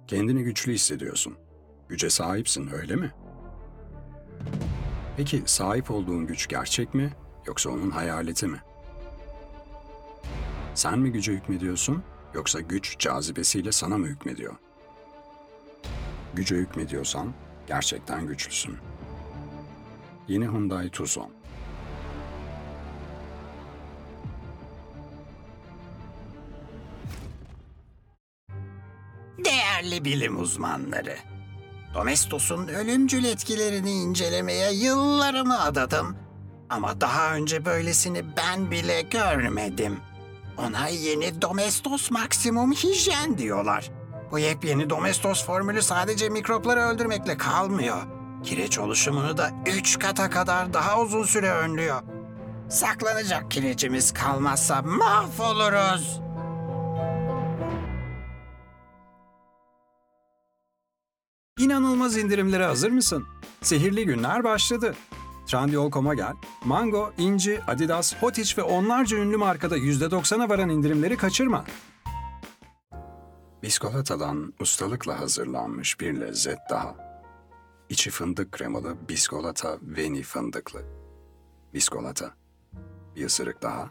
Kendini güçlü hissediyorsun. Güce sahipsin, öyle mi? Peki sahip olduğun güç gerçek mi yoksa onun hayaleti mi? Sen mi güce hükmediyorsun yoksa güç cazibesiyle sana mı hükmediyor? Güce hükmediyorsan gerçekten güçlüsün. Yeni Hyundai Tucson. Değerli bilim uzmanları, Domestos'un ölümcül etkilerini incelemeye yıllarımı adadım. Ama daha önce böylesini ben bile görmedim. Ona yeni Domestos Maximum Hijyen diyorlar. Bu yepyeni Domestos formülü sadece mikropları öldürmekle kalmıyor. Kireç oluşumunu da 3 kata kadar daha uzun süre önlüyor. Saklanacak kirecimiz kalmazsa mahvoluruz. İnanılmaz indirimlere hazır mısın? Sihirli günler başladı. Trendyol.com'a gel. Mango, Inci, Adidas, Hotiç ve onlarca ünlü markada %90'a varan indirimleri kaçırma. Biscolata'dan ustalıkla hazırlanmış bir lezzet daha. İçi fındık kremalı Biscolata Veni fındıklı. Biscolata. Bir ısırık daha.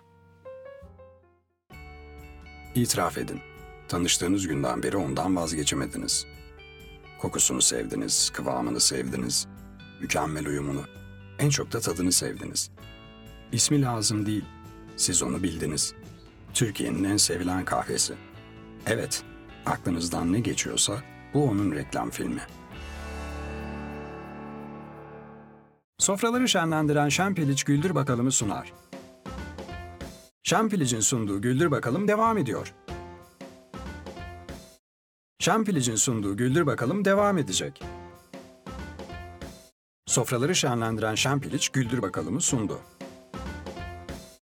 İtiraf edin. Tanıştığınız günden beri ondan vazgeçemediniz. Kokusunu sevdiniz, kıvamını sevdiniz, mükemmel uyumunu, en çok da tadını sevdiniz. İsmi lazım değil, siz onu bildiniz. Türkiye'nin en sevilen kahvesi. Evet, aklınızdan ne geçiyorsa bu onun reklam filmi. Sofraları şenlendiren Şempiliç Güldür Bakalım'ı sunar. Şempiliç'in sunduğu Güldür Bakalım devam ediyor. Şempiliç'in sunduğu Güldür Bakalım devam edecek. Sofraları şenlendiren Şempiliç Güldür Bakalım'ı sundu.